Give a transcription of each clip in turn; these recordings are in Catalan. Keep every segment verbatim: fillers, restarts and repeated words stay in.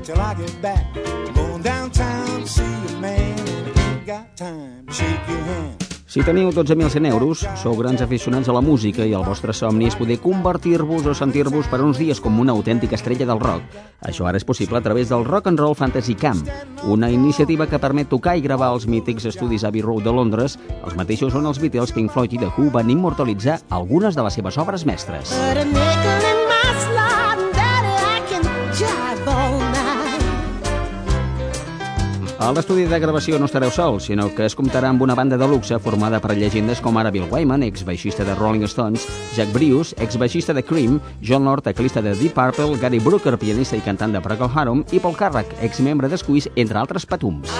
till I get back. I'm going downtown to see a man and I ain't got time to shake your hand. Si teniu dotze mil cent euros, sou grans aficionats a la música i el vostre somni és poder convertir-vos o sentir-vos per uns dies com una autèntica estrella del rock. Això ara és possible a través del Rock and Roll Fantasy Camp, una iniciativa que permet tocar i gravar als mítics estudis Abbey Road de Londres, els mateixos on els Beatles, Pink Floyd i The Who van immortalitzar algunes de les seves obres mestres. A l'estudi de gravació no estareu sols, sinó que es comptarà amb una banda de luxe formada per llegendes com ara Bill Wyman, ex-baixista de Rolling Stones, Jack Bruce, ex-baixista de Cream, John Lord, teclista de Deep Purple, Gary Brooker, pianista i cantant de Procol Harum, i Paul Carrack, ex-membre de Squeeze, entre altres patums.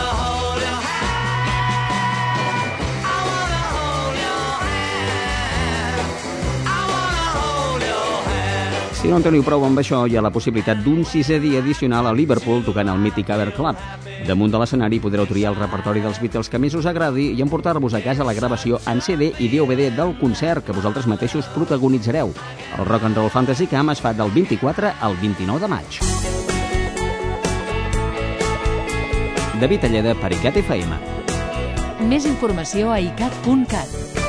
Si no en teniu prou amb això, hi ha la possibilitat d'un sisè dia addicional a Liverpool tocant al mític Aver Club. Damunt de l'escenari podreu triar el repertori dels Beatles que més us agradi i emportar-vos a casa la gravació en C D i D V D del concert que vosaltres mateixos protagonitzareu. El Rock and Roll Fantasy Camp es fa del vint-i-quatre al vint-i-nou de maig. David Alleda per ICAT F M. Més informació a icat punt cat.